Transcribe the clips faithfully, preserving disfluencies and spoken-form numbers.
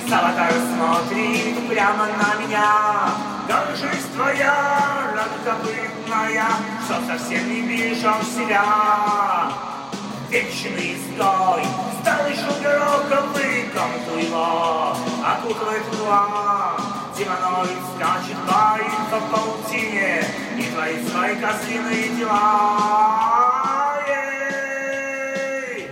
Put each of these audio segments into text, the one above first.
Аватар смотрит прямо на меня. Горжусь твоя, ракопытная, что совсем не вижу себя. Вечный изгой, старый шелгороковый комнату его окутывает мгла. Демоноид скачет, боится в паутине и творит свои козлиные дела. Ей!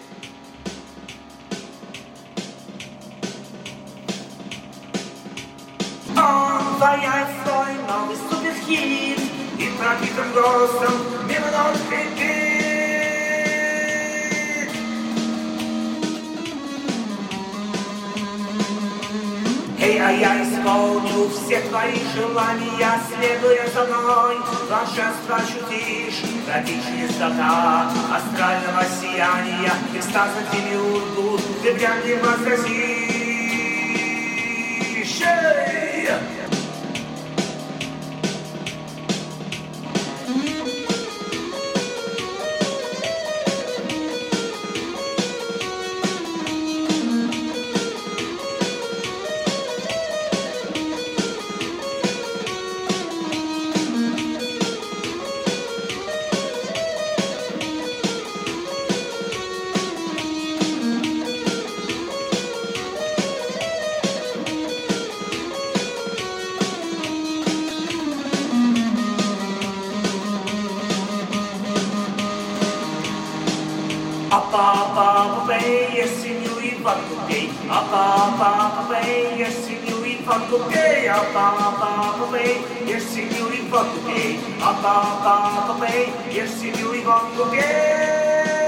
Он ваяет свой новый суперхит и пропитым голосом мимо ног кричит. Эй, а я исполню все твои желания, следуя за мной, блаженство ощутишь, достичь чистота астрального сияния, экстаза демиургу, ты прям не возразишь. Эй! Апа-па-па-пей, если милый подкупей. Апа-па-па-пей, если милый подкупей. Апа-па-па-пей, если милый подкупей. Апа-па-па-пей, если милый подкупей.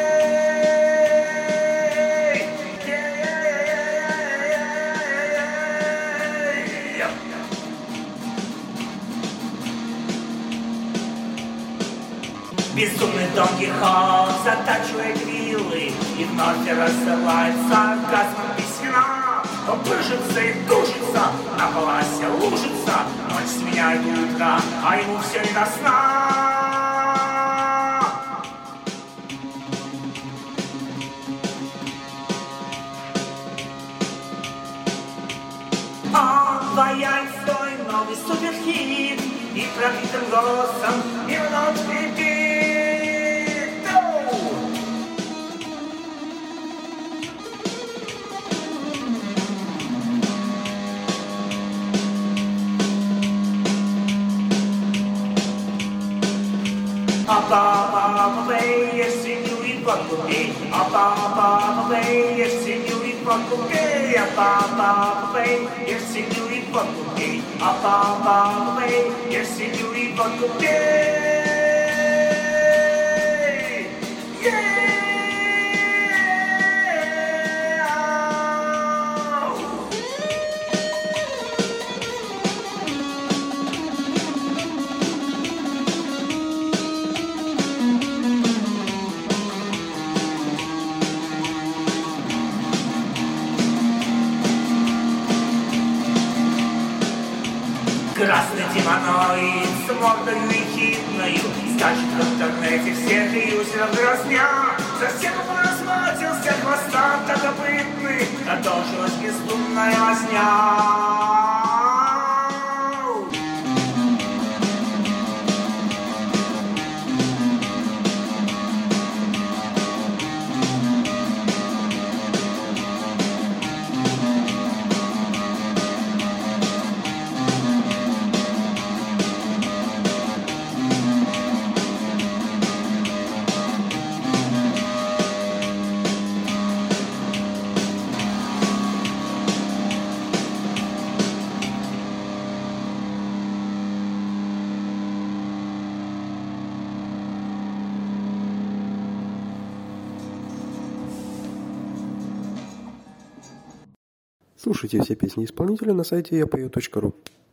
Безумный Дон Кихот затачивает вилы и вновь рассылает сарказмом письмена. Он пыжится и тужится, на паласе лужится, ночь сменяет утро, а ему все не до сна. Он ваяет свой новый суперхит и пропитым голосом мимо ночь кричит. Апа-па-па-пей, если милый подкупей. Апа-па-па-пей, если милый подкупей. Апа-па-па-пей, если милый подкупей. Апа-па-па-пей, если милый подкупей. Красный демоноид с мордою ехидною скачет в интернете, всех юзеров дразня. Совсем он разматился, хвостато копытный, продолжилась бездумная возня. Слушайте все песни исполнителя на сайте я пою точка ру.